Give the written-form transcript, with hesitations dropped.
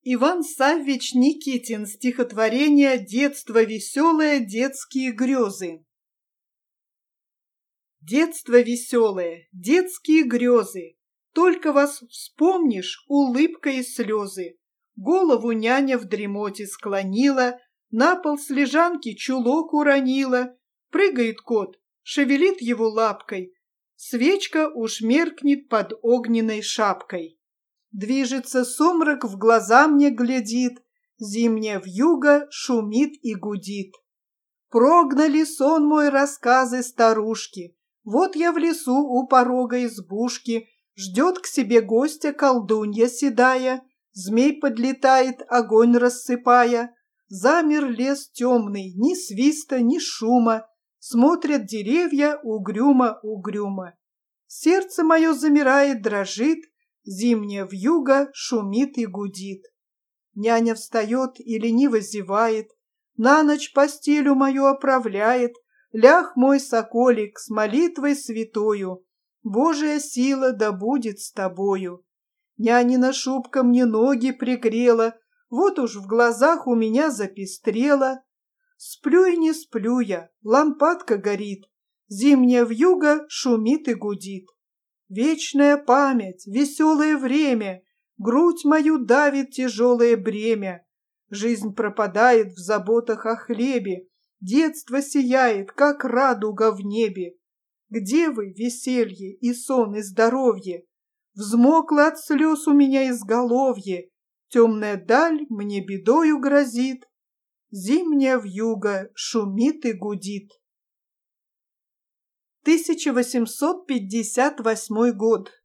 Иван Саввич Никитин. Стихотворение «Детство веселое, детские грезы». Детство веселое, детские грезы, только вас вспомнишь, улыбка и слезы. Голову няня в дремоте склонила, на пол с лежанки чулок уронила. Прыгает кот, шевелит его лапкой, свечка уж меркнет под огненной шапкой. Движется сумрак, в глаза мне глядит, зимняя вьюга шумит и гудит. Прогнали сон мой рассказы старушки, вот я в лесу у порога избушки, ждет к себе гостя колдунья седая, змей подлетает, огонь рассыпая. Замер лес темный, ни свиста, ни шума, смотрят деревья угрюмо-угрюмо. Сердце мое замирает, дрожит, зимняя вьюга шумит и гудит. Няня встает и лениво зевает, на ночь постелю мою оправляет. Ляг мой соколик с молитвой святою, Божия сила да будет с тобою. Нянина шубка мне ноги пригрела, вот уж в глазах у меня запестрело. Сплю и не сплю я, лампадка горит, зимняя вьюга шумит и гудит. Вечная память, веселое время, грудь мою давит тяжелое бремя. Жизнь пропадает в заботах о хлебе, детство сияет, как радуга в небе. Где вы, веселье и сон и здоровье? Взмокло от слез у меня изголовье, темная даль мне бедою грозит, зимняя вьюга шумит и гудит. 1858 год.